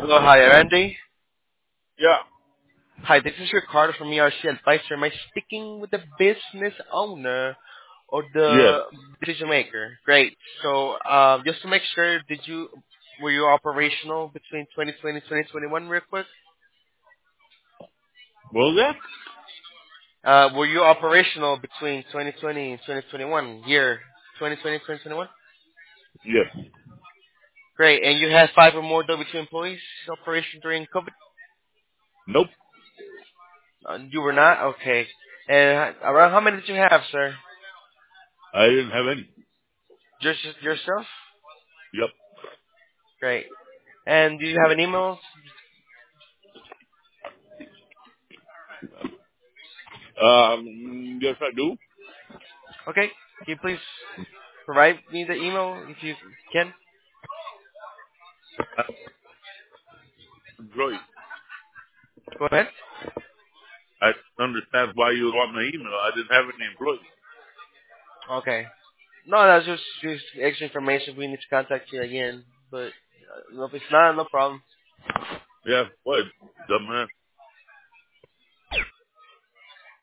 Hello, hi, Randy. Yeah. Hi, this is Ricardo from ERC Advisor. Am I speaking with the business owner or Yes. the decision maker? Great. So, just to make sure, were you operational between 2020 and 2021, real quick? What was that? Were you operational between 2020 and 2021, year 2020 2021? Yes. Great. And you had 5 or more W-2 employees in operation during COVID? Nope. You were not? Okay. And around how many did you have, sir? I didn't have any. Just yourself? Yep. Great. And do you have an email? Yes, I do. Okay. Can you please provide me the email if you can? Employee. Go ahead. I understand why you want my email. I didn't have any employees. Okay. No, that's just extra information. We need to contact you again. But no, if it's not, no problem. Yeah. What? Dumbass.